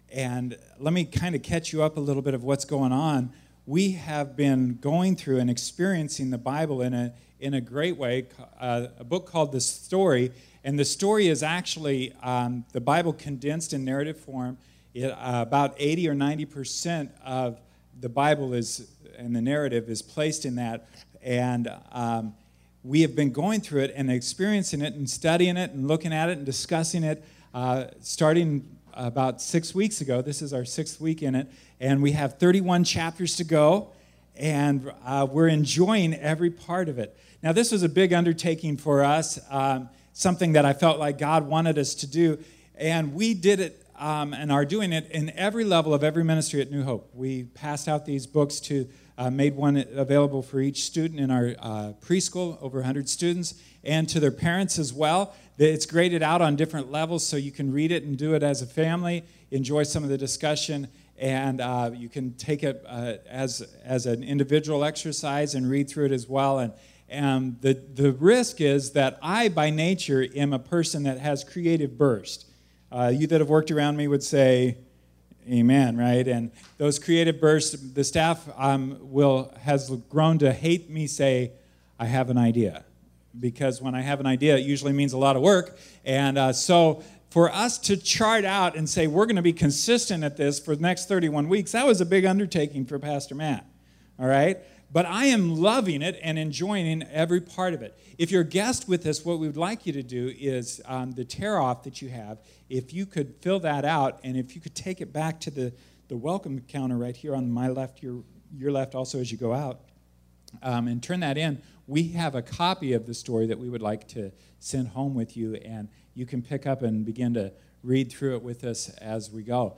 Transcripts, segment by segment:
And let me kind of catch you up a little bit of what's going on. We have been going through and experiencing the Bible in a great way, a book called The Story. And the story is actually the Bible condensed in narrative form. About 80 or 90% of the Bible and the narrative is placed in that. And we have been going through it and experiencing it and studying it and looking at it and discussing it starting about 6 weeks ago. This is our 6th week in it. And we have 31 chapters to go. And we're enjoying every part of it. Now, this was a big undertaking for us, something that I felt like God wanted us to do. And we did it and are doing it in every level of every ministry at New Hope. We passed out these books made one available for each student in our preschool, over 100 students, and to their parents as well. It's graded out on different levels, so you can read it and do it as a family, enjoy some of the discussion, and you can take it as an individual exercise and read through it as well. And the risk is that I, by nature, am a person that has creative burst. You that have worked around me would say, amen, right? And those creative bursts, the staff has grown to hate me say, I have an idea. Because when I have an idea, it usually means a lot of work. And so for us to chart out and say, we're going to be consistent at this for the next 31 weeks, that was a big undertaking for Pastor Matt, all right? But I am loving it and enjoying every part of it. If you're a guest with us, what we would like you to do is the tear-off that you have, if you could fill that out, and if you could take it back to the welcome counter right here on my left, your left also as you go out, and turn that in, we have a copy of the story that we would like to send home with you, and you can pick up and begin to read through it with us as we go.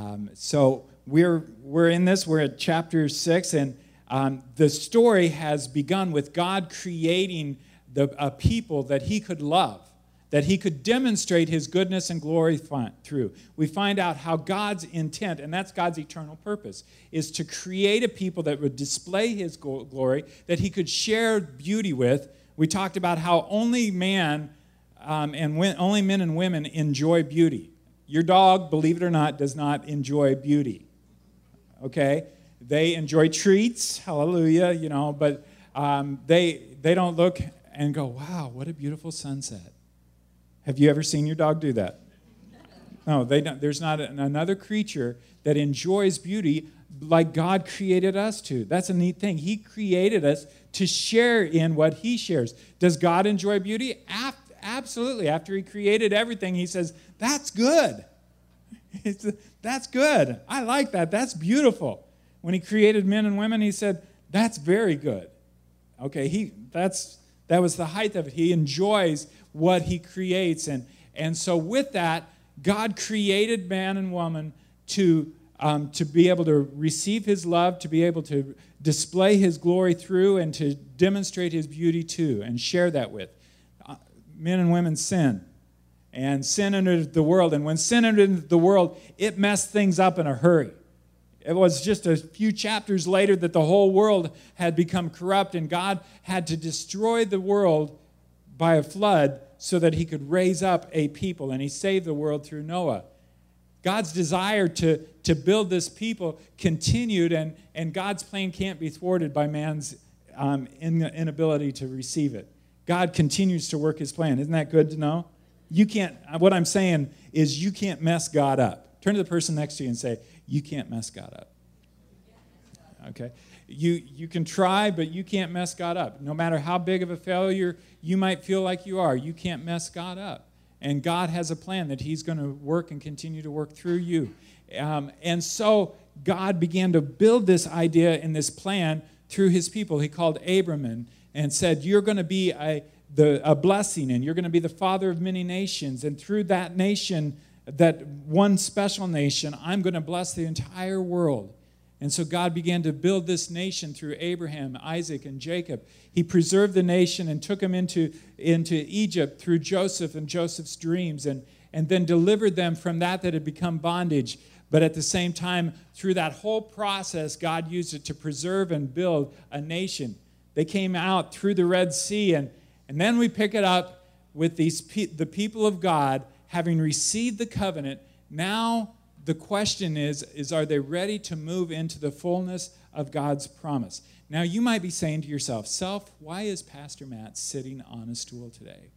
So we're in this. We're at chapter 6, and the story has begun with God creating a people that he could love, that he could demonstrate his goodness and glory through. We find out how God's intent, and that's God's eternal purpose, is to create a people that would display his glory, that he could share beauty with. We talked about how only men and women enjoy beauty. Your dog, believe it or not, does not enjoy beauty. Okay? They enjoy treats, hallelujah, but they don't look and go, wow, what a beautiful sunset. Have you ever seen your dog do that? No, they don't. There's not another creature that enjoys beauty like God created us to. That's a neat thing. He created us to share in what he shares. Does God enjoy beauty? Absolutely. After he created everything, he says, that's good. That's good. I like that. That's beautiful. When he created men and women, he said, that's very good. Okay, that was the height of it. He enjoys what he creates. And so with that, God created man and woman to be able to receive his love, to be able to display his glory through, and to demonstrate his beauty to, and share that with. Men and women sin. And sin entered the world. And when sin entered the world, it messed things up in a hurry. It was just a few chapters later that the whole world had become corrupt, and God had to destroy the world by a flood so that he could raise up a people, and he saved the world through Noah. God's desire to build this people continued, and God's plan can't be thwarted by man's inability to receive it. God continues to work his plan. Isn't that good to know? What I'm saying is you can't mess God up. Turn to the person next to you and say, you can't mess God up. Okay? You can try, but you can't mess God up. No matter how big of a failure you might feel like you are, you can't mess God up. And God has a plan that he's going to work and continue to work through you. And so God began to build this idea and this plan through his people. He called Abram and said, you're going to be a blessing, and you're going to be the father of many nations. And through that nation, that one special nation, I'm going to bless the entire world. And so God began to build this nation through Abraham, Isaac, and Jacob. He preserved the nation and took them into Egypt through Joseph and Joseph's dreams, and then delivered them from that had become bondage. But at the same time, through that whole process, God used it to preserve and build a nation. They came out through the Red Sea, and then we pick it up with the people of God having received the covenant. Now the question is are they ready to move into the fullness of God's promise? Now, you might be saying to yourself, Self, why is Pastor Matt sitting on a stool today?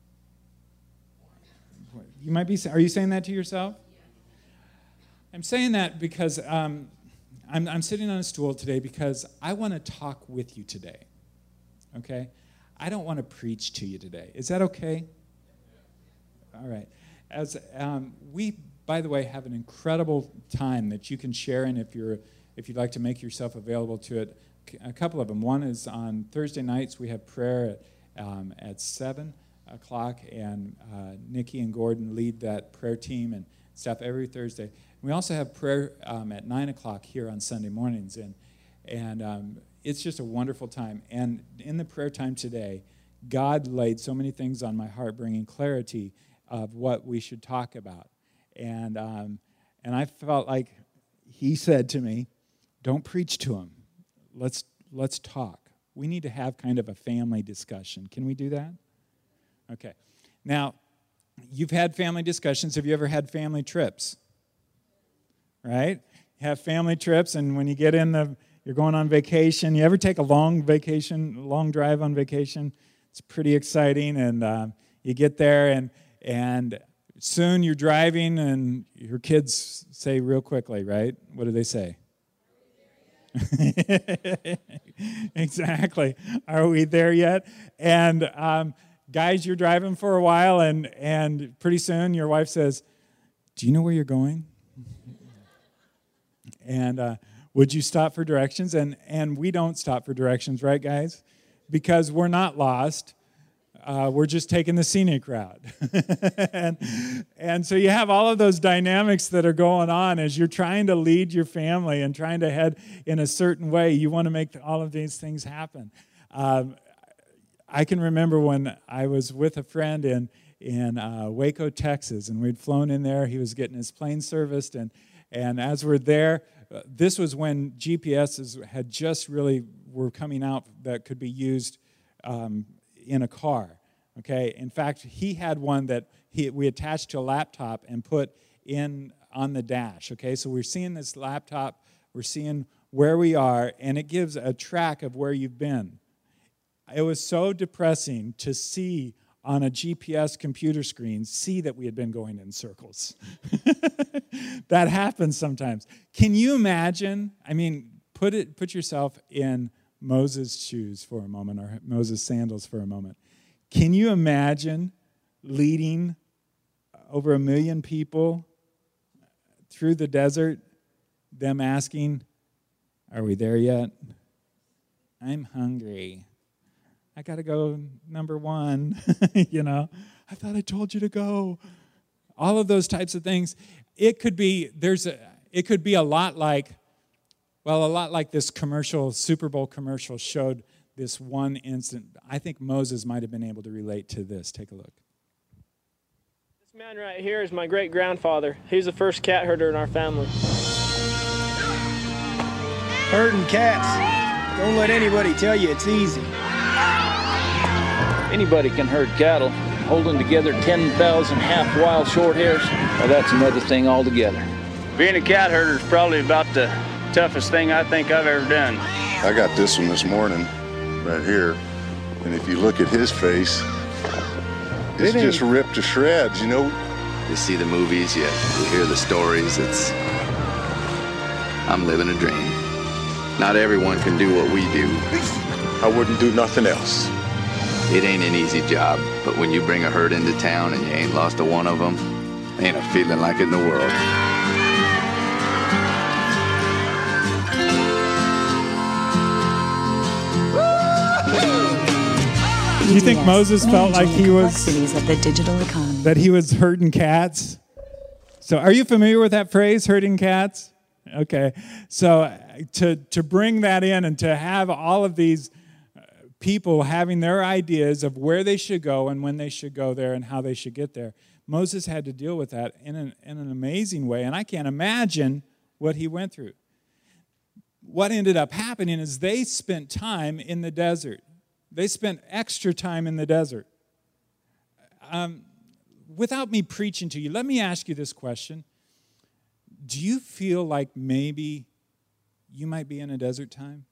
You might be. Are you saying that to yourself? I'm saying that because I'm sitting on a stool today because I want to talk with you today. Okay? I don't want to preach to you today. Is that okay? All right. As we, by the way, have an incredible time that you can share in if you'd like to make yourself available to it. A couple of them. One is on Thursday nights. We have prayer at 7 o'clock, and Nikki and Gordon lead that prayer team and stuff every Thursday. We also have prayer at 9 o'clock here on Sunday mornings, and it's just a wonderful time. And in the prayer time today, God laid so many things on my heart, bringing clarity of what we should talk about. And I felt like he said to me, don't preach to him. Let's talk. We need to have kind of a family discussion. Can we do that? Okay. Now, you've had family discussions. Have you ever had family trips? Right? You have family trips, and when you get you're going on vacation. You ever take a long drive on vacation? It's pretty exciting, and you get there, and soon you're driving, and your kids say real quickly, right? What do they say? Exactly. Are we there yet? And guys, you're driving for a while, and pretty soon your wife says, do you know where you're going? And would you stop for directions? And we don't stop for directions, right, guys? Because we're not lost. We're just taking the scenic route. and so you have all of those dynamics that are going on as you're trying to lead your family and trying to head in a certain way. You want to make all of these things happen. I can remember when I was with a friend in Waco, Texas, and we'd flown in there. He was getting his plane serviced, and as we're there, this was when GPSs had just really were coming out that could be used in a car. Okay. In fact, he had one that we attached to a laptop and put in on the dash. Okay. So we're seeing this laptop, we're seeing where we are, and it gives a track of where you've been. It was so depressing to see on a GPS computer screen, see that we had been going in circles. That happens sometimes. Can you imagine? I mean, put yourself in Moses' shoes for a moment, or Moses' sandals for a moment. Can you imagine leading over 1 million people through the desert, them asking, are we there yet? I'm hungry. I got to go number 1, I thought I told you to go. All of those types of things. It could be a lot like this commercial, Super Bowl commercial showed this one instant. I think Moses might have been able to relate to this. Take a look. This man right here is my great-grandfather. He's the first cat herder in our family. Herding cats. Don't let anybody tell you it's easy. Anybody can herd cattle. Holding together 10,000 half-wild short hairs, well, that's another thing altogether. Being a cat herder is probably about the toughest thing I think I've ever done. I got this one this morning, right here, and if you look at his face, it's just ripped to shreds, You see the movies, you hear the stories, I'm living a dream. Not everyone can do what we do. I wouldn't do nothing else. It ain't an easy job, but when you bring a herd into town and you ain't lost a one of them, ain't a feeling like it in the world. Do you think Moses felt like he was of the digital economy, that he was herding cats? So are you familiar with that phrase, herding cats? Okay. So to bring that in and to have all of these people having their ideas of where they should go and when they should go there and how they should get there, Moses had to deal with that in an amazing way, and I can't imagine what he went through. What ended up happening is they spent time in the desert. They spent extra time in the desert. Without me preaching to you, let me ask you this question. Do you feel like maybe you might be in a desert time?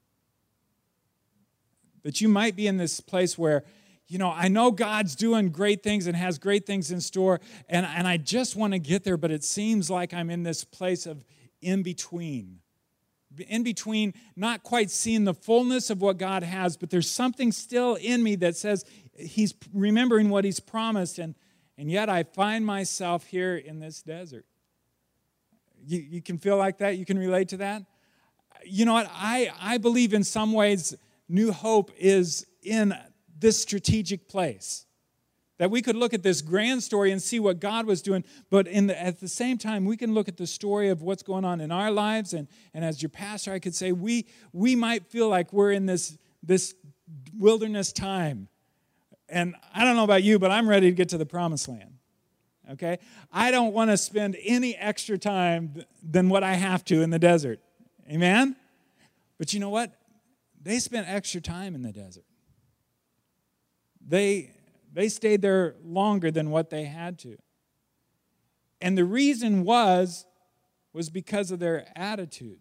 That you might be in this place where, I know God's doing great things and has great things in store, and I just want to get there, but it seems like I'm in this place of in between. In between, not quite seeing the fullness of what God has, but there's something still in me that says he's remembering what he's promised, and yet I find myself here in this desert. You can feel like that? You can relate to that? You know what? I believe in some ways New Hope is in this strategic place. That we could look at this grand story and see what God was doing, but at the same time, we can look at the story of what's going on in our lives, and as your pastor, I could say, we might feel like we're in this wilderness time. And I don't know about you, but I'm ready to get to the promised land. Okay? I don't want to spend any extra time than what I have to in the desert. Amen? But you know what? They spent extra time in the desert. They stayed there longer than what they had to. And the reason was because of their attitude.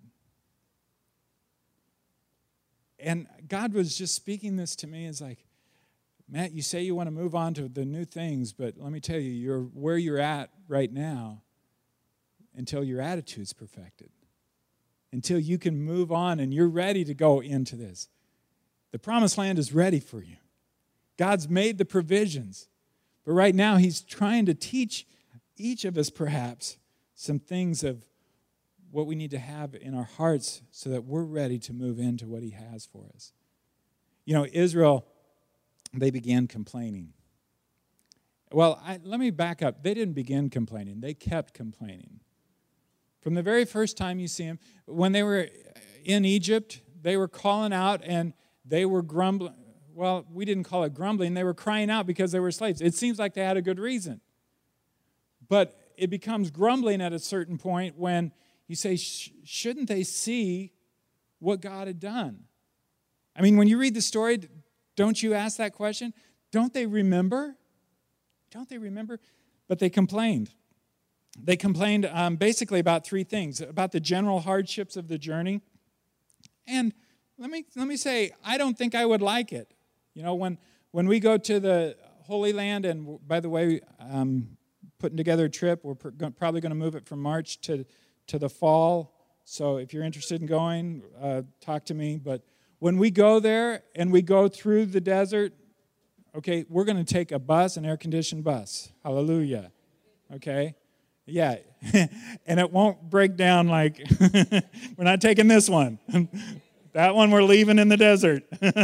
And God was just speaking this to me as like, Matt, you say you want to move on to the new things, but let me tell you, you're where you're at right now until your attitude's perfected. Until you can move on and you're ready to go into this. The promised land is ready for you. God's made the provisions. But right now, he's trying to teach each of us, perhaps, some things of what we need to have in our hearts so that we're ready to move into what he has for us. Israel, they began complaining. Well, let me back up. They didn't begin complaining. They kept complaining. From the very first time you see them, when they were in Egypt, they were calling out and they were grumbling. Well, we didn't call it grumbling. They were crying out because they were slaves. It seems like they had a good reason. But it becomes grumbling at a certain point when you say, shouldn't they see what God had done? I mean, when you read the story, don't you ask that question? Don't they remember? Don't they remember? But they complained. They complained basically about three things. About the general hardships of the journey. And let me say, I don't think I would like it. When we go to the Holy Land, and by the way, putting together a trip, we're probably going to move it from March to the fall. So if you're interested in going, talk to me. But when we go there and we go through the desert, okay, we're going to take a bus, an air-conditioned bus. Hallelujah. Okay? Yeah. And it won't break down like, we're not taking this one. That one we're leaving in the desert.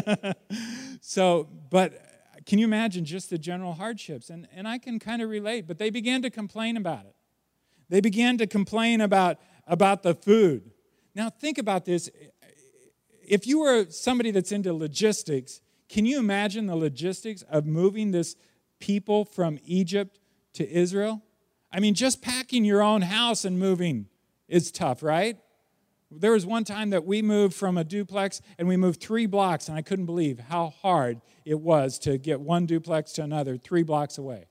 So, but can you imagine just the general hardships? And I can kind of relate, but they began to complain about it. They began to complain about the food. Now, think about this. If you were somebody that's into logistics, can you imagine the logistics of moving this people from Egypt to Israel? I mean, just packing your own house and moving is tough, right? There was one time that we moved from a duplex and we moved 3 blocks, and I couldn't believe how hard it was to get one duplex to another 3 blocks away.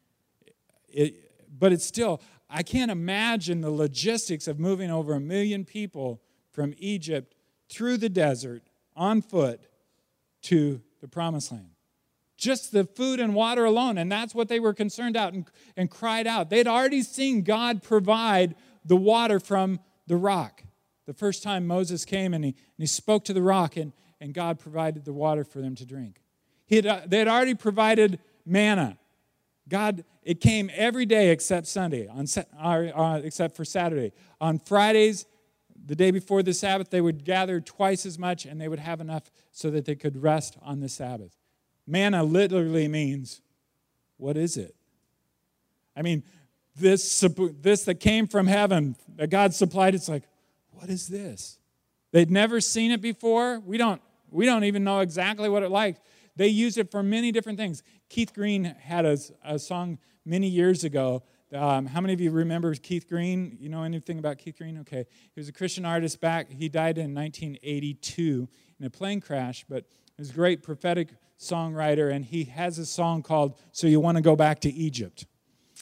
But it's still, I can't imagine the logistics of moving over 1 million people from Egypt through the desert on foot to the Promised Land. Just the food and water alone, and that's what they were concerned about and cried out. They'd already seen God provide the water from the rock. The first time Moses came and he spoke to the rock, and God provided the water for them to drink. They had already provided manna. It came every day except Sunday, except for Saturday. On Fridays, the day before the Sabbath, they would gather twice as much, and they would have enough so that they could rest on the Sabbath. Manna literally means, what is it? I mean, this that came from heaven, that God supplied, it's like, what is this? They'd never seen it before. We don't even know exactly what it like. They used it for many different things. Keith Green had a song many years ago. How many of you remember Keith Green? You know anything about Keith Green? Okay. He was a Christian artist he died in 1982 in a plane crash, but he was a great prophetic songwriter, and he has a song called So You Want to Go Back to Egypt.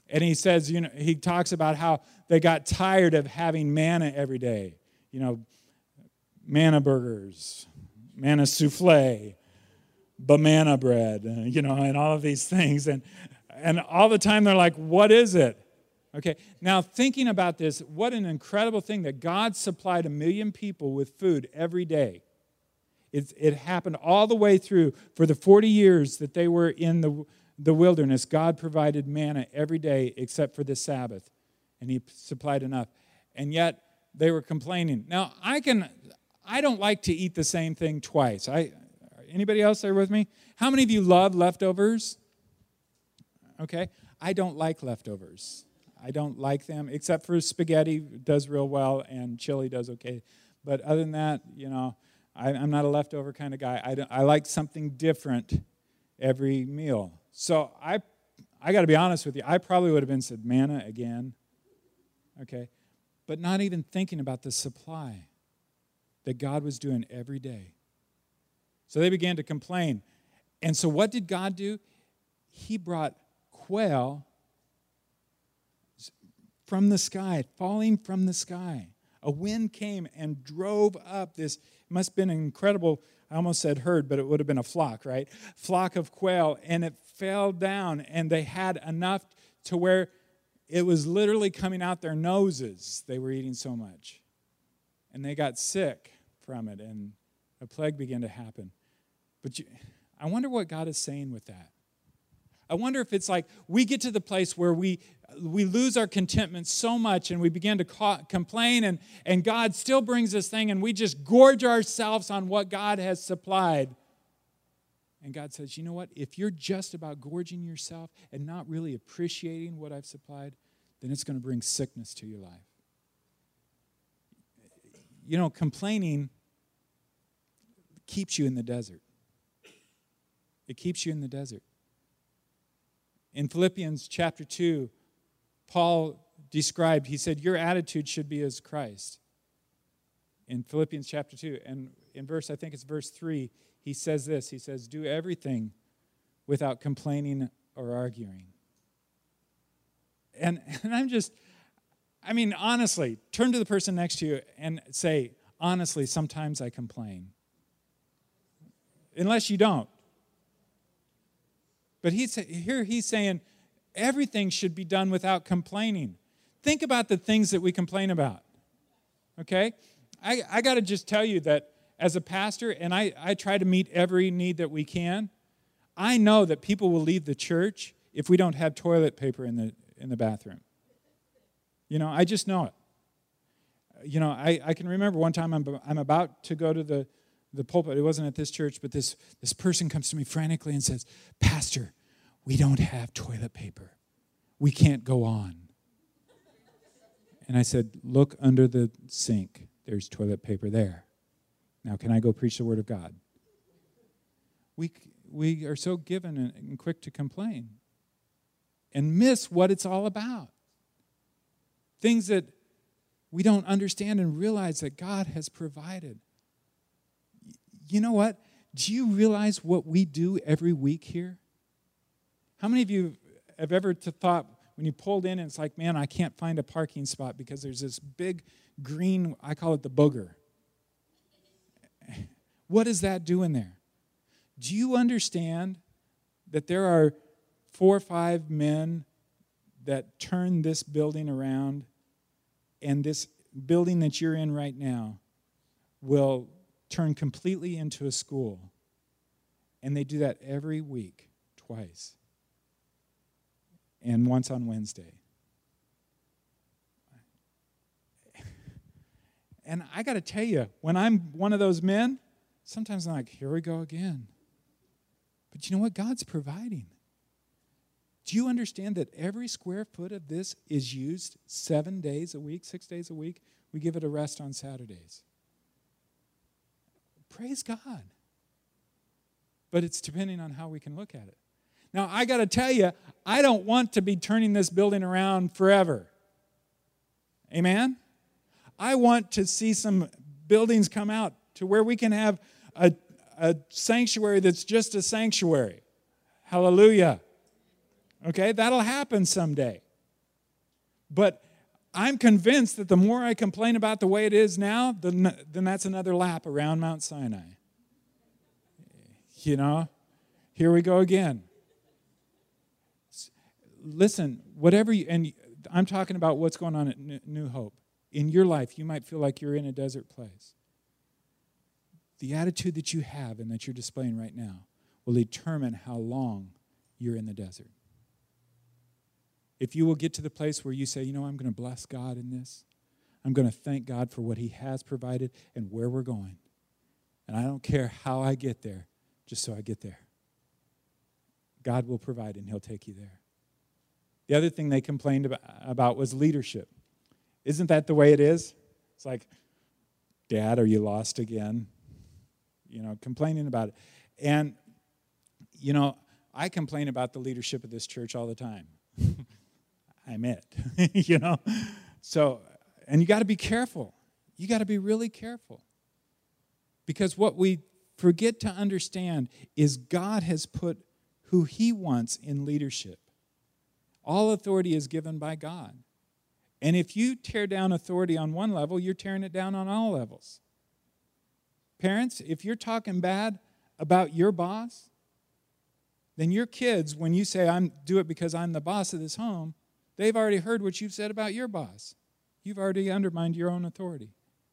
And he says, he talks about how they got tired of having manna every day. Manna burgers, manna souffle, banana bread, and all of these things. And all the time they're like, what is it? Okay, now thinking about this, what an incredible thing that God supplied 1 million people with food every day. It happened all the way through. For the 40 years that they were in the wilderness, God provided manna every day except for the Sabbath, and he supplied enough. And yet they were complaining. Now, I don't like to eat the same thing twice. Anybody else there with me? How many of you love leftovers? Okay, I don't like leftovers. I don't like them, except for spaghetti does real well and chili does okay. But other than that, I'm not a leftover kind of guy. I like something different every meal. So I got to be honest with you. I probably would have been said manna again, okay? But not even thinking about the supply that God was doing every day. So they began to complain. And so what did God do? He brought quail from the sky, falling from the sky. A wind came and drove up this, it must have been an incredible, I almost said herd, but it would have been a flock, right? Flock of quail, and it fell down, and they had enough to where it was literally coming out their noses. They were eating so much. And they got sick from it, and a plague began to happen. But I wonder what God is saying with that. I wonder if it's like we get to the place where we lose our contentment so much and we begin to complain and God still brings this thing and we just gorge ourselves on what God has supplied. And God says, you know what? If you're just about gorging yourself and not really appreciating what I've supplied, then it's going to bring sickness to your life. Complaining keeps you in the desert. It keeps you in the desert. In Philippians chapter 2, Paul described, he said, your attitude should be as Christ. In Philippians chapter 2, and in I think it's verse 3, he says this, he says, do everything without complaining or arguing. And honestly, turn to the person next to you and say, honestly, sometimes I complain. Unless you don't. But he's saying everything should be done without complaining. Think about the things that we complain about, okay? I got to just tell you that as a pastor, and I try to meet every need that we can, I know that people will leave the church if we don't have toilet paper in the bathroom. I just know it. I can remember one time I'm about to go to the pulpit. It wasn't at this church, but this person comes to me frantically and says, Pastor, we don't have toilet paper. We can't go on. And I said, look under the sink. There's toilet paper there. Now, can I go preach the word of God? We are so given and quick to complain and miss what it's all about. Things that we don't understand and realize that God has provided. You know what? Do you realize what we do every week here? How many of you have ever thought when you pulled in and it's like, man, I can't find a parking spot because there's this big green, I call it the booger. What does that do in there? Do you understand that there are 4 or 5 men that turn this building around, and this building that you're in right now will turn completely into a school? And they do that every week, twice. And once on Wednesday. And I got to tell you, when I'm one of those men, sometimes I'm like, here we go again. But you know what? God's providing. Do you understand that every square foot of this is used 7 days a week, 6 days a week? We give it a rest on Saturdays. Praise God. But it's depending on how we can look at it. Now, I got to tell you, I don't want to be turning this building around forever. Amen? I want to see some buildings come out to where we can have a sanctuary that's just a sanctuary. Hallelujah. Okay, that'll happen someday. But I'm convinced that the more I complain about the way it is now, then that's another lap around Mount Sinai. You know, here we go again. Listen, and I'm talking about what's going on at New Hope. In your life, you might feel like you're in a desert place. The attitude that you have and that you're displaying right now will determine how long you're in the desert. If you will get to the place where you say, I'm going to bless God in this. I'm going to thank God for what he has provided and where we're going. And I don't care how I get there, just so I get there. God will provide and he'll take you there. The other thing they complained about was leadership. Isn't that the way it is? It's like, Dad, are you lost again? Complaining about it. And, I complain about the leadership of this church all the time. I'm it, So, and you got to be careful. You got to be really careful. Because what we forget to understand is God has put who he wants in leadership. All authority is given by God. And if you tear down authority on one level, you're tearing it down on all levels. Parents, if you're talking bad about your boss, then your kids, when you say, do it because I'm the boss of this home, they've already heard what you've said about your boss. You've already undermined your own authority.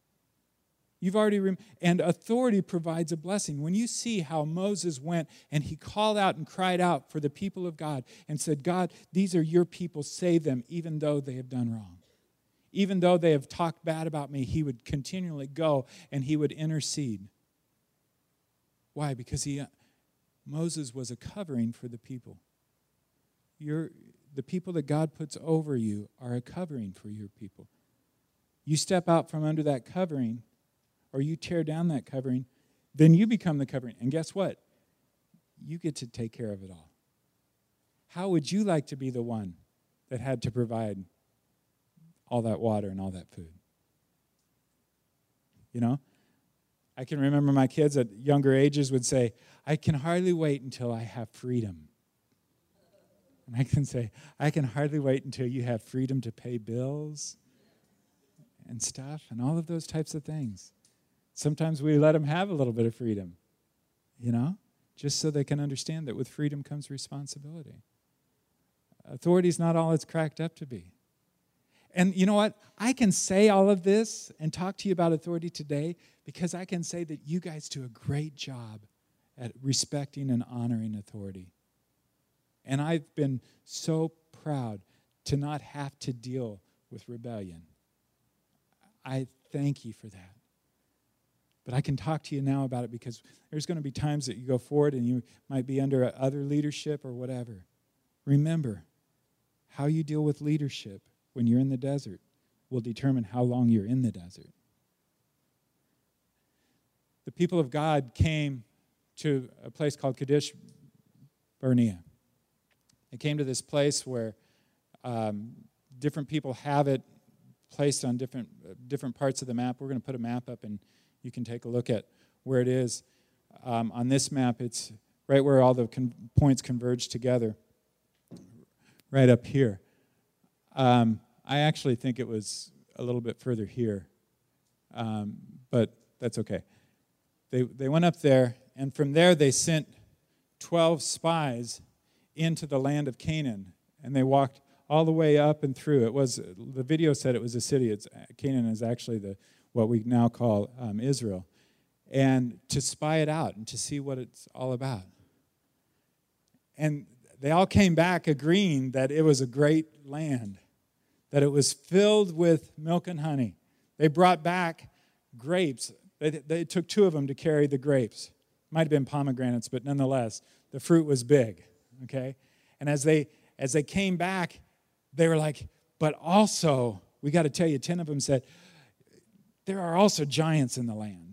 And authority provides a blessing. When you see how Moses went and he called out and cried out for the people of God and said, God, these are your people, save them, even though they have done wrong. Even though they have talked bad about me, he would continually go and he would intercede. Why? Because Moses was a covering for the people. The people that God puts over you are a covering for your people. You step out from under that covering, or you tear down that covering, then you become the covering. And guess what? You get to take care of it all. How would you like to be the one that had to provide all that water and all that food? I can remember my kids at younger ages would say, I can hardly wait until I have freedom. And I can say, I can hardly wait until you have freedom to pay bills and stuff and all of those types of things. Sometimes we let them have a little bit of freedom, just so they can understand that with freedom comes responsibility. Authority is not all it's cracked up to be. And you know what? I can say all of this and talk to you about authority today because I can say that you guys do a great job at respecting and honoring authority. And I've been so proud to not have to deal with rebellion. I thank you for that. But I can talk to you now about it because there's going to be times that you go forward and you might be under other leadership or whatever. Remember, how you deal with leadership when you're in the desert will determine how long you're in the desert. The people of God came to a place called Kadesh Barnea. They came to this place where different people have it placed on different parts of the map. We're going to put a map up and you can take a look at where it is. On this map, it's right where all the points converge together, right up here. I actually think it was a little bit further here, but that's okay. They went up there, and from there they sent 12 spies into the land of Canaan, and they walked all the way up and through. The video said it was a city. Canaan is actually what we now call Israel, and to spy it out and to see what it's all about. And they all came back agreeing that it was a great land, that it was filled with milk and honey. They brought back grapes. They took 2 of them to carry the grapes. Might have been pomegranates, but nonetheless, the fruit was big, okay? And as they came back, they were like, but also, we got to tell you, 10 of them said, there are also giants in the land.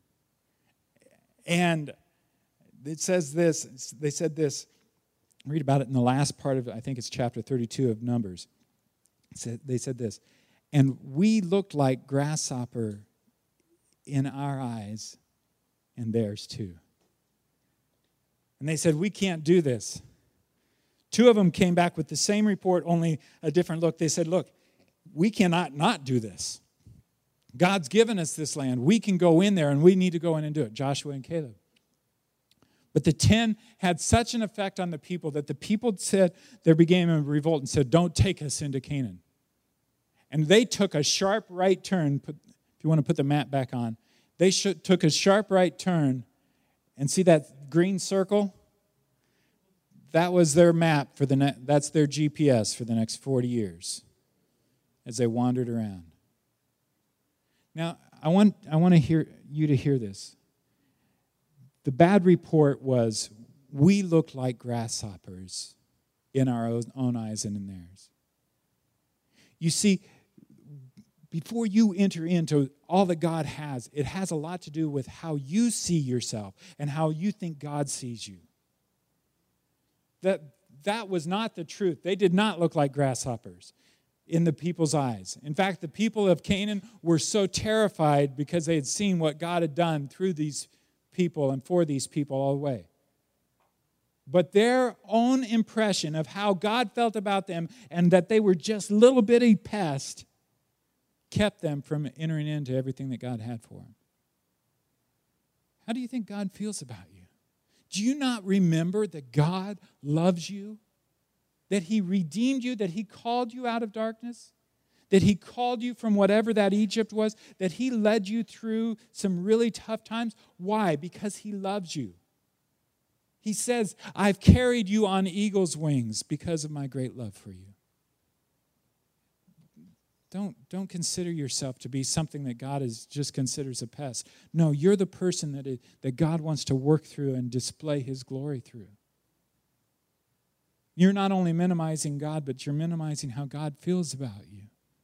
And it says this, they said this, read about it in the last part of, I think it's chapter 32 of Numbers. They said this, and we looked like grasshopper in our eyes and theirs too. And they said, we can't do this. 2 of them came back with the same report, only a different look. They said, look, we cannot not do this. God's given us this land. We can go in there, and we need to go in and do it, Joshua and Caleb. But the 10 had such an effect on the people that the people said, there began a revolt and said, don't take us into Canaan. And they took a sharp right turn. If you want to put the map back on, they took a sharp right turn. And see that green circle? That was their map for that's their GPS for the next 40 years as they wandered around. Now, I want you to hear this. The bad report was, we look like grasshoppers in our own eyes and in theirs. You see, before you enter into all that God has, it has a lot to do with how you see yourself and how you think God sees you. That was not the truth. They did not look like grasshoppers in the people's eyes. In fact, the people of Canaan were so terrified because they had seen what God had done through these people and for these people all the way. But their own impression of how God felt about them and that they were just little bitty pests kept them from entering into everything that God had for them. How do you think God feels about you? Do you not remember that God loves you? That He redeemed you, that He called you out of darkness? That He called you from whatever that Egypt was? That He led you through some really tough times? Why? Because He loves you. He says, I've carried you on eagle's wings because of my great love for you. Don't consider yourself to be something that God just considers a pest. No, you're the person that God wants to work through and display His glory through. You're not only minimizing God, but you're minimizing how God feels about you.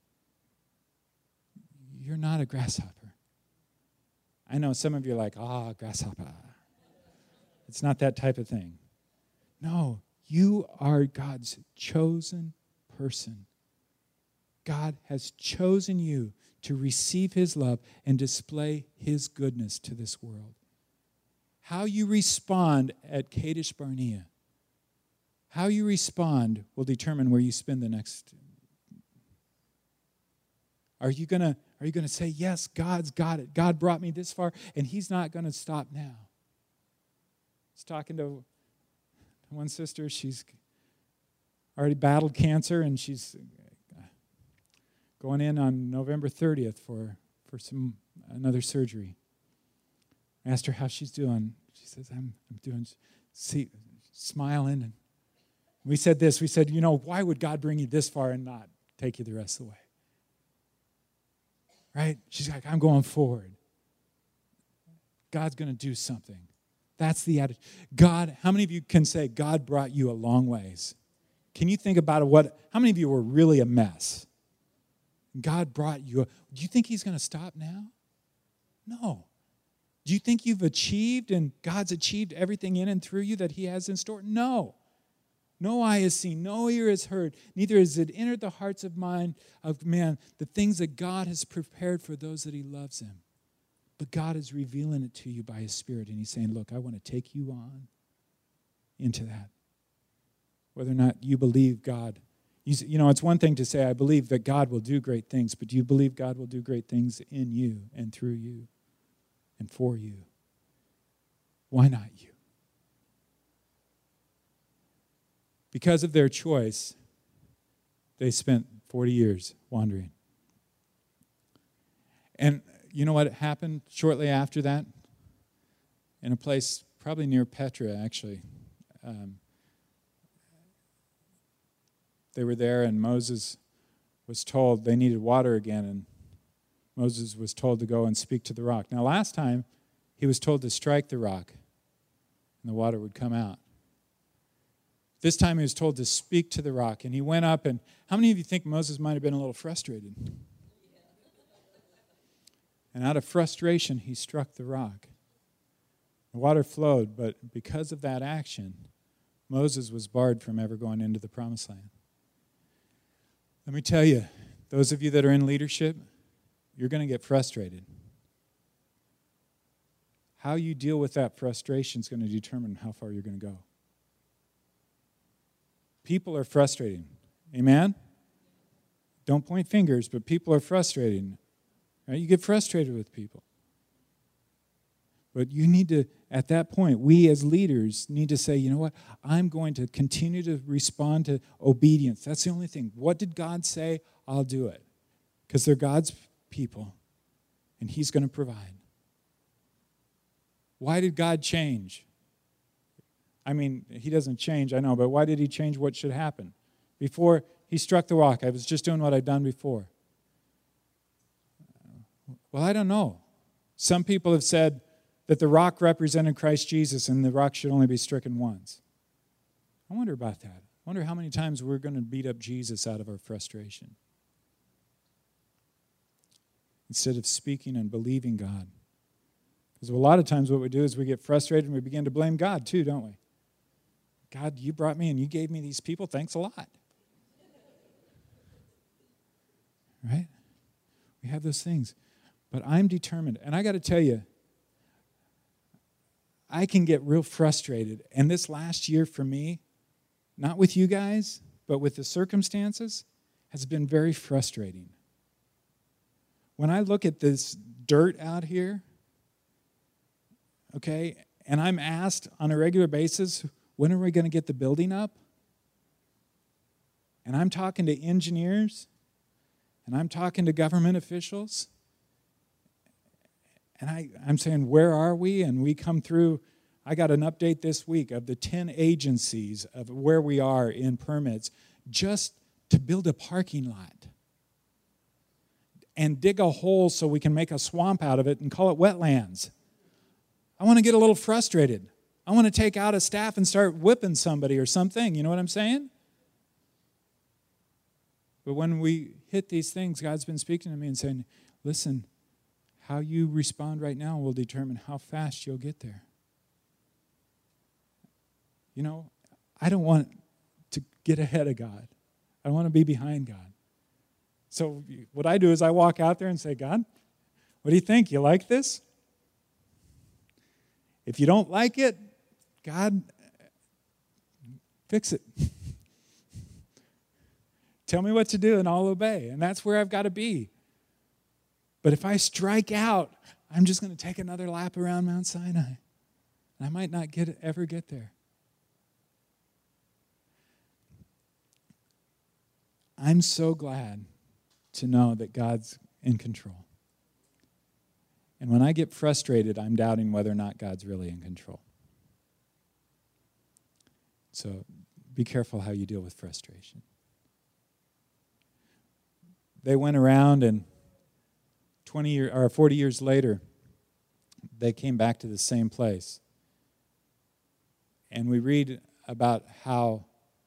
You're not a grasshopper. I know some of you are like, grasshopper. It's not that type of thing. No, you are God's chosen person. God has chosen you to receive His love and display His goodness to this world. How you respond at Kadesh Barnea, how you respond will determine where you spend the next. Are you gonna say, yes, God's got it. God brought me this far, and He's not going to stop now? I was talking to one sister. She's already battled cancer, and she's going in on November 30th for another surgery. I asked her how she's doing. She says, I'm doing, smiling. And we said this. We said, why would God bring you this far and not take you the rest of the way? Right? She's like, I'm going forward. God's going to do something. That's the attitude. God, how many of you can say God brought you a long ways? Can you think about it? How many of you were really a mess? God brought you. Do you think He's going to stop now? No. Do you think you've achieved and God's achieved everything in and through you that He has in store? No. No eye has seen, no ear has heard, neither has it entered the hearts of man the things that God has prepared for those that He loves Him. But God is revealing it to you by His Spirit, and He's saying, look, I want to take you on into that. Whether or not you believe God. It's one thing to say, I believe that God will do great things, but do you believe God will do great things in you and through you and for you? Why not you? Because of their choice, they spent 40 years wandering. And you know what happened shortly after that? In a place probably near Petra, actually. They were there, and Moses was told they needed water again, and Moses was told to go and speak to the rock. Now, last time, he was told to strike the rock, and the water would come out. This time, he was told to speak to the rock, and he went up, and how many of you think Moses might have been a little frustrated? And out of frustration, he struck the rock. The water flowed, but because of that action, Moses was barred from ever going into the promised land. Let me tell you, those of you that are in leadership, you're going to get frustrated. How you deal with that frustration is going to determine how far you're going to go. People are frustrating. Amen? Don't point fingers, but people are frustrating. Right? You get frustrated with people. But you need to, at that point, we as leaders need to say, you know what? I'm going to continue to respond to obedience. That's the only thing. What did God say? I'll do it. Because they're God's people, and He's going to provide. Why did God change? I mean, He doesn't change, I know, but why did He change what should happen? Before He struck the rock, I was just doing what I'd done before. Well, I don't know. Some people have said that the rock represented Christ Jesus and the rock should only be stricken once. I wonder about that. I wonder how many times we're going to beat up Jesus out of our frustration instead of speaking and believing God. Because a lot of times what we do is we get frustrated and we begin to blame God too, don't we? God, you brought me and you gave me these people. Thanks a lot. Right? We have those things. But I'm determined. And I got to tell you, I can get real frustrated. And this last year for me, not with you guys, but with the circumstances, has been very frustrating. When I look at this dirt out here, okay, and I'm asked on a regular basis, when are we going to get the building up? And I'm talking to engineers, and I'm talking to government officials, and I'm saying, where are we? And we come through, I got an update this week of the 10 agencies of where we are in permits just to build a parking lot and dig a hole so we can make a swamp out of it and call it wetlands. I want to get a little frustrated. I want to take out a staff and start whipping somebody or something. You know what I'm saying? But when we hit these things, God's been speaking to me and saying, listen, how you respond right now will determine how fast you'll get there. You know, I don't want to get ahead of God. I want to be behind God. So what I do is I walk out there and say, God, what do you think? You like this? If you don't like it, God, fix it. Tell me what to do and I'll obey. And that's where I've got to be. But if I strike out, I'm just going to take another lap around Mount Sinai. And I might not ever get there. I'm so glad to know that God's in control. And when I get frustrated, I'm doubting whether or not God's really in control. So be careful how you deal with frustration. They went around and 40 years later, they came back to the same place. And we read about how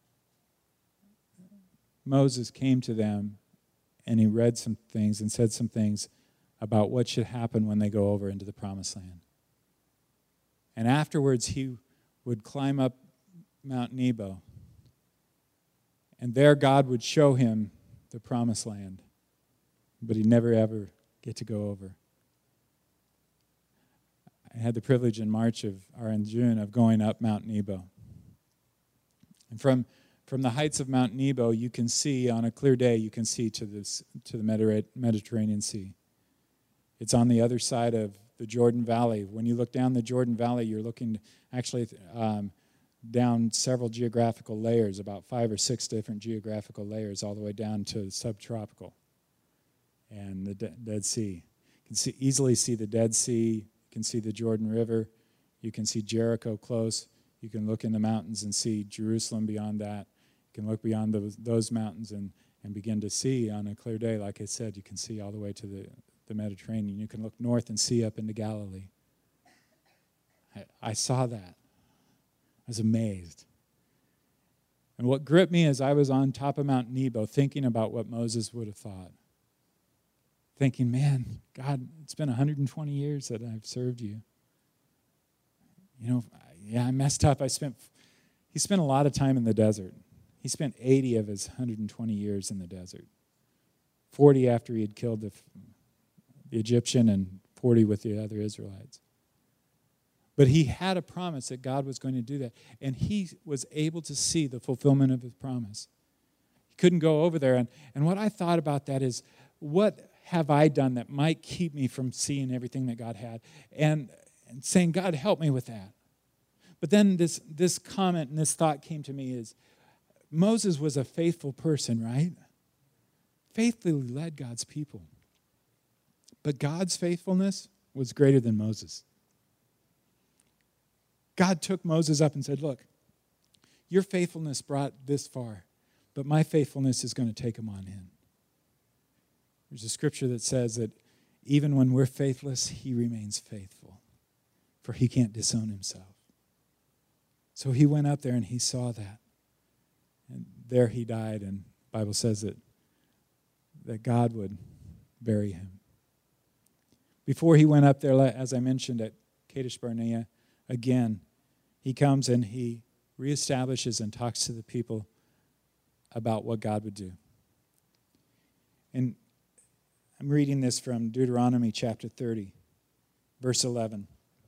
Moses came to them and he read some things and said some things about what should happen when they go over into the promised land. And afterwards, he would climb up Mount Nebo, and there God would show him the promised land, but he'd never ever get to go over. I had the privilege in June of going up Mount Nebo. And from the heights of Mount Nebo, you can see, on a clear day, you can see to the Mediterranean Sea. It's on the other side of the Jordan Valley. When you look down the Jordan Valley, you're looking actually down several geographical layers, about 5 or 6 different geographical layers, all the way down to subtropical and the Dead Sea. You can easily see the Dead Sea. You can see the Jordan River. You can see Jericho close. You can look in the mountains and see Jerusalem beyond that. You can look beyond those mountains and begin to see on a clear day, like I said, you can see all the way to the Mediterranean. You can look north and see up into Galilee. I saw that. I was amazed. And what gripped me is I was on top of Mount Nebo thinking about what Moses would have thought. Thinking, man, God, it's been 120 years that I've served you. You know, yeah, I messed up. He spent a lot of time in the desert. He spent 80 of his 120 years in the desert. 40 after he had killed the Egyptian and 40 with the other Israelites. But he had a promise that God was going to do that. And he was able to see the fulfillment of his promise. He couldn't go over there. And what I thought about that is, what have I done that might keep me from seeing everything that God had? And saying, God, help me with that. But then this comment and this thought came to me is, Moses was a faithful person, right? Faithfully led God's people. But God's faithfulness was greater than Moses. God took Moses up and said, look, your faithfulness brought this far, but my faithfulness is going to take him on in. There's a scripture that says that even when we're faithless, he remains faithful, for he can't disown himself. So he went up there and he saw that. And there he died, and the Bible says that God would bury him. Before he went up there, as I mentioned at Kadesh Barnea, again, he comes and he reestablishes and talks to the people about what God would do. And I'm reading this from Deuteronomy chapter 30, verse 11.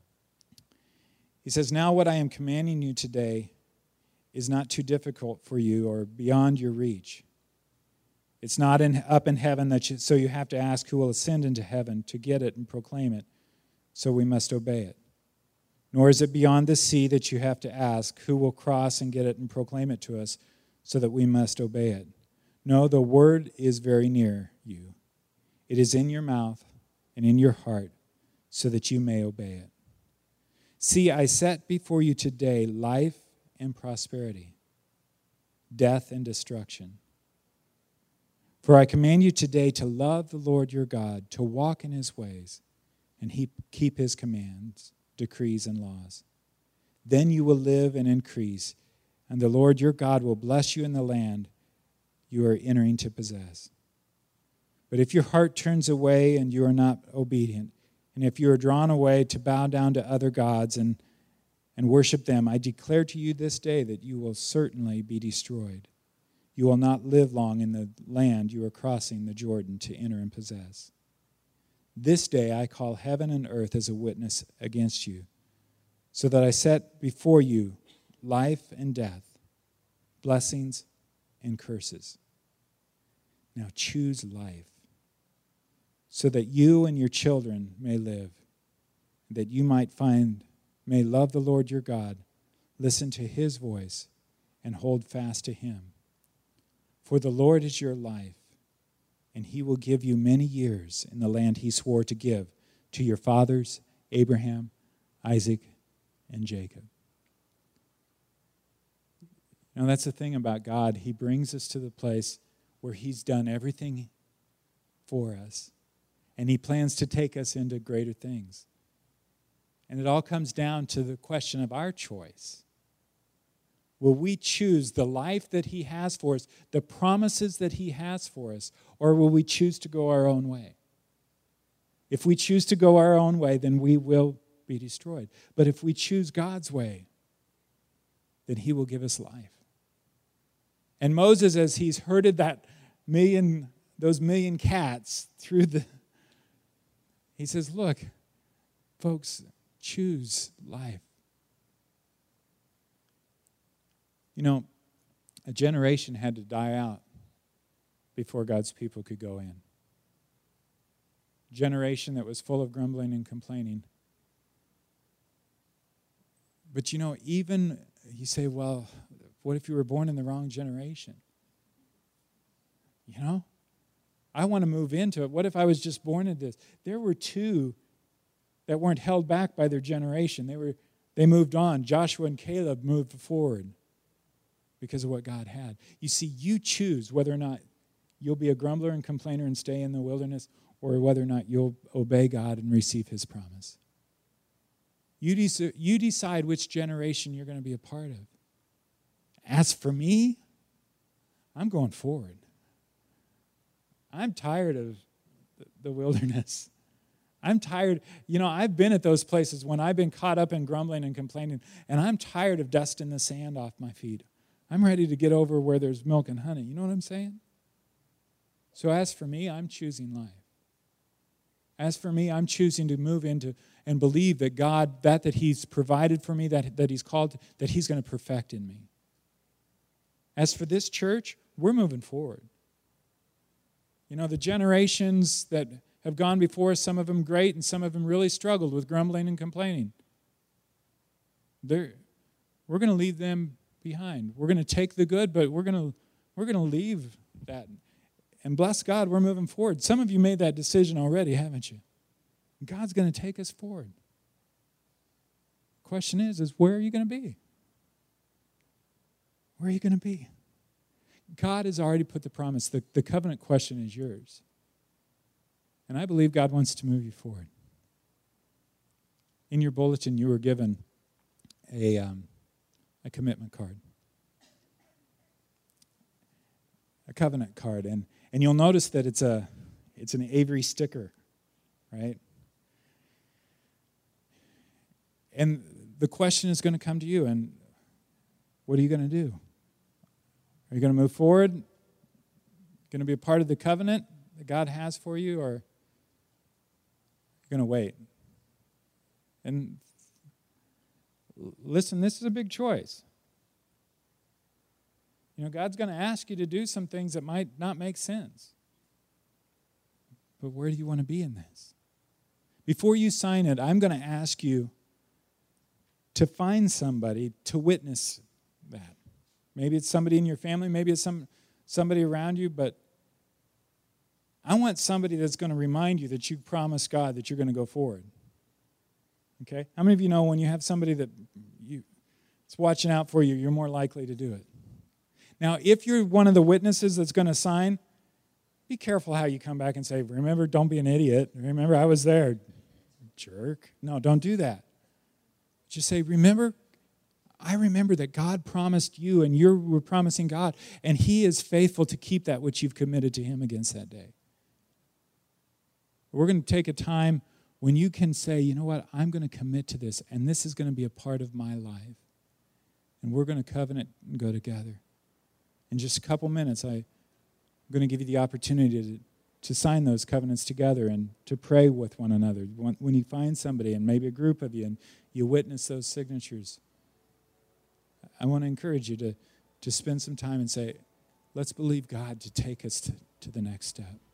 He says, now what I am commanding you today is not too difficult for you or beyond your reach. It's not up in heaven so you have to ask who will ascend into heaven to get it and proclaim it, so we must obey it. Nor is it beyond the sea that you have to ask who will cross and get it and proclaim it to us, so that we must obey it. No, the word is very near you. It is in your mouth and in your heart, so that you may obey it. See, I set before you today life and prosperity, death and destruction. For I command you today to love the Lord your God, to walk in his ways, and keep his commands, decrees, and laws. Then you will live and increase, and the Lord your God will bless you in the land you are entering to possess. But if your heart turns away and you are not obedient, and if you are drawn away to bow down to other gods and worship them, I declare to you this day that you will certainly be destroyed. You will not live long in the land you are crossing the Jordan to enter and possess. This day I call heaven and earth as a witness against you, so that I set before you life and death, blessings and curses. Now choose life, so that you and your children may live, that you may love the Lord your God, listen to his voice, and hold fast to him. For the Lord is your life, and he will give you many years in the land he swore to give to your fathers, Abraham, Isaac, and Jacob. Now that's the thing about God. He brings us to the place where he's done everything for us, and he plans to take us into greater things. And it all comes down to the question of our choice. Will we choose the life that he has for us, the promises that he has for us, or will we choose to go our own way? If we choose to go our own way, then we will be destroyed. But if we choose God's way, then he will give us life. And Moses, as he's herded those million cats he says, look, folks, choose life. You know, a generation had to die out before God's people could go in. A generation that was full of grumbling and complaining. But you know, even you say, well, what if you were born in the wrong generation? You know, I want to move into it. What if I was just born in this? There were two that weren't held back by their generation. They moved on. Joshua and Caleb moved forward because of what God had. You see, you choose whether or not you'll be a grumbler and complainer and stay in the wilderness, or whether or not you'll obey God and receive his promise. You decide which generation you're going to be a part of. As for me, I'm going forward. I'm tired of the wilderness. I'm tired. You know, I've been at those places when I've been caught up in grumbling and complaining, and I'm tired of dusting the sand off my feet. I'm ready to get over where there's milk and honey. You know what I'm saying? So as for me, I'm choosing life. As for me, I'm choosing to move into and believe that God, that he's provided for me, that he's called, that he's going to perfect in me. As for this church, we're moving forward. You know, the generations that have gone before us, some of them great and some of them really struggled with grumbling and complaining. We're going to leave them behind. We're going to take the good, but we're going to leave that. And bless God, we're moving forward. Some of you made that decision already, haven't you? God's going to take us forward. The question is where are you going to be? Where are you going to be? God has already put the promise. The covenant question is yours. And I believe God wants to move you forward. In your bulletin, you were given a commitment card. A covenant card. And you'll notice that it's an Avery sticker, right? And the question is going to come to you, and what are you going to do? Are you going to move forward? Going to be a part of the covenant that God has for you, or are you going to wait? And listen, this is a big choice. You know, God's going to ask you to do some things that might not make sense. But where do you want to be in this? Before you sign it, I'm going to ask you to find somebody to witness that. Maybe it's somebody in your family, maybe it's somebody around you, but I want somebody that's going to remind you that you promised God that you're going to go forward. Okay? How many of you know when you have somebody that's watching out for you, you're more likely to do it? Now, if you're one of the witnesses that's going to sign, be careful how you come back and say, remember, don't be an idiot. Remember, I was there. Jerk. No, don't do that. Just say, I remember that God promised you and you were promising God, and He is faithful to keep that which you've committed to Him against that day. We're going to take a time when you can say, you know what, I'm going to commit to this, and this is going to be a part of my life. And we're going to covenant and go together. In just a couple minutes, I'm going to give you the opportunity to sign those covenants together and to pray with one another. When you find somebody, and maybe a group of you, and you witness those signatures, I want to encourage you to spend some time and say, let's believe God to take us to the next step.